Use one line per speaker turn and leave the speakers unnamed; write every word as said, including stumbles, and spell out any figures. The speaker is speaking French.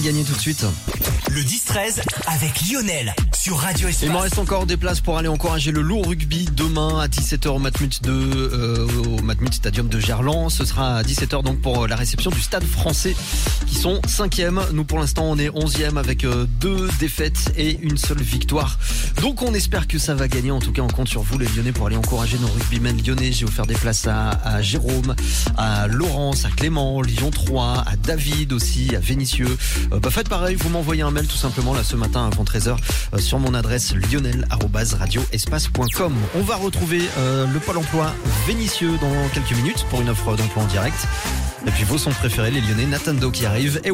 gagner tout de suite.
Le dix treize avec Lionel sur Radio Espace.
Il m'en reste encore des places pour aller encourager le lourd rugby demain à dix-sept heures au Matmut de euh, au Matmut Stadium de Gerland. Ce sera à dix-sept heures donc pour la réception du Stade Français qui sont cinquième. Nous pour l'instant on est onzième avec euh, deux défaites et une seule victoire. Donc on espère que ça va gagner. En tout cas on compte sur vous les Lyonnais pour aller encourager nos rugbymen lyonnais. J'ai offert des places à, à Jérôme, à Laurence, à Clément, Lyon trois, à David aussi, à Vénissieux. Euh, bah faites pareil, vous m'envoyez un mail tout simplement là ce matin avant treize heures euh, sur mon adresse lionel arobase radio espace point com. On va retrouver euh, le Pôle emploi Vénissieux dans quelques minutes pour une offre d'emploi en direct. Et puis vos sons préférés, les Lyonnais, Nathan Do qui arrive. Et